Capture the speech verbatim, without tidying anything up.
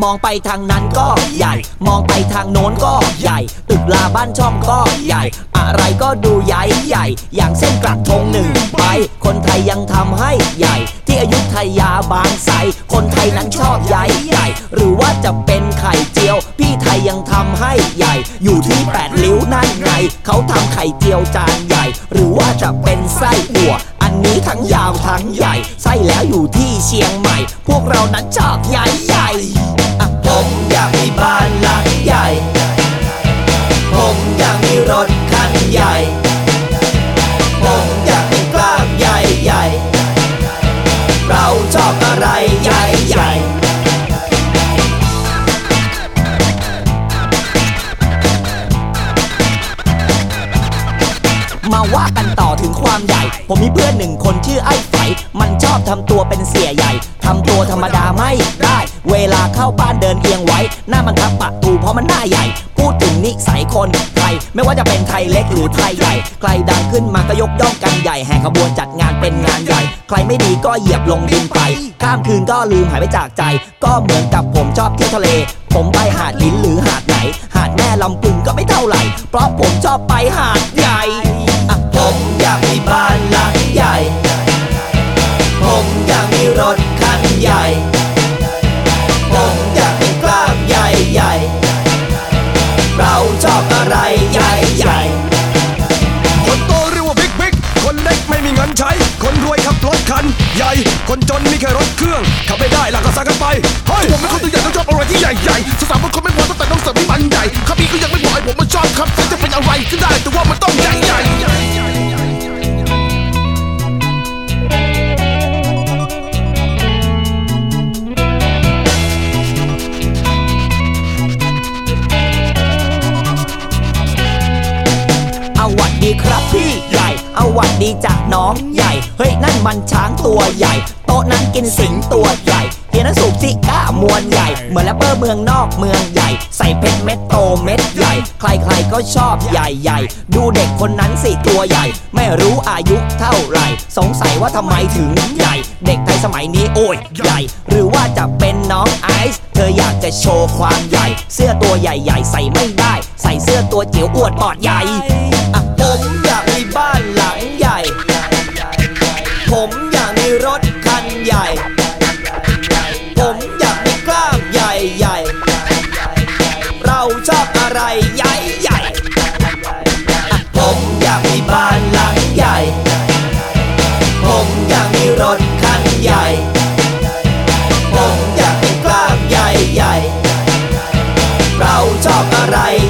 มองไปทางนั้นก็ใหญ่มองไปทางโน้นก็ใหญ่ตึกลาบ้านช่องก็ใหญ่อะไรก็ดูใหญ่ใหญ่อย่างเส้นกระทงหนึ่งใบคนไทยยังทำให้ใหญ่ที่อยุธยาบางไทรคนไทยนั้นชอบใหญ่ใหญ่หรือว่าจะเป็นไข่เจียวพี่ไทยยังทำให้ใหญ่อยู่ที่แปดริ้วนั่นไงเขาทำไข่เจียวจานใหญ่หรือว่าจะเป็นไส้อั่วอันนี้ทั้งยาวทั้งใหญ่ไส้แล้วอยู่ที่เชียงใหม่พวกเรานั้นชอบใหญ่ใหญ่ผมอยากมีบ้านหลังใหญ่ผมอยากมีรถคันใหญ่ผมอยากมีกล้ามใหญ่ใหญ่เราชอบอะไรใหญ่ใหญ่มาว่ากันต่อถึงความใหญ่ผมมีเพื่อนหนึ่งคนชื่อไอ้ไฝมันชอบทำตัวเป็นเสียใหญ่ทำตัวธรรมดาไม่ได้เวลาเข้าบ้านเดินเอียงไว้หน้ามันทับปะตูเพราะมันหน้าใหญ่พูดถึงนิสัยคนไทยไม่ว่าจะเป็นไทยเล็กหรือไทยใหญ่ใครดังขึ้นมาก็ยกย่องกันใหญ่แห่ขบวนจัดงานเป็นงานใหญ่ใครไม่ดีก็เหยียบลงดินไปข้ามคืนก็ลืมหายไปจากใจก็เหมือนกับผมชอบเที่ยวทะเลผมไปหาดลิ้นหรือหาดไหนหาดแม่ลำพึงก็ไม่เท่าไหร่เพราะผมชอบไปหาดใหญ่ผมอยากมีบ้านหลังใหญ่ผมอยากมีรถคันใหญ่ผมอยากมีกล้ามใหญ่ใหญ่เราชอบอะไรใหญ่ใหญ่คนโตเรียกว่าบิ๊กบิ๊กคนเล็กไม่มีเงินใช้คนรวยขับรถคันใหญ่คนจนมีแค่รถเครื่องขับไม่ได้หลักก็สั่งกันไปเฮ้ยผมเป็นคนตัวใหญ่ต้องชอบอะไรที่ใหญ่ใหญ่สาวๆบางคนไม่พอตั้งแต่ต้องเสิร์ฟให้มันใหญ่ครับพี่ก็ยังไม่พอไอ้ผมมันชอบครับแต่จะเป็นอะไรก็ได้แต่ว่ามันต้องใหญ่ใหญ่หวัดดีครับพี่ใหญ่เอาหวัดดีจากน้องใหญ่เฮ้ยนั่นมันช้างตัวใหญ่โต๊ะนั้นกินสิงตัวใหญ่เฮียนั้นสูบซิก้ามวนใหญ่เหมือนแรปเปอร์เมืองนอกเมืองใหญ่ใส่เพชรเม็ดโตเม็ดใหญ่ใครๆก็ชอบใหญ่ใหญ่ดูเด็กคนนั้นสิตัวใหญ่ไม่รู้อายุเท่าไหร่สงสัยว่าทำไมถึงใหญ่เด็กไทยสมัยนี้โอ้ยใหญ่หรือว่าจะเป็นน้องไอซ์เธออยากจะโชว์ความใหญ่เสื้อตัวใหญ่ๆใส่ไม่ได้ใส่เสื้อตัวจิ๋วอวดปอดใหญ่ผมอยากมีบ้านหลังใหญ่ผมอยากมีรถคันใหญ่ผมอยากมีกล้ามใหญ่ใหญ่เราชอบอะไรใหญ่ใหญ่ผมอยากมีบ้านหลังใหญ่ผมอยากมีรถคันใหญ่ผมอยากมีกล้ามใหญ่ใหญ่เราชอบอะไร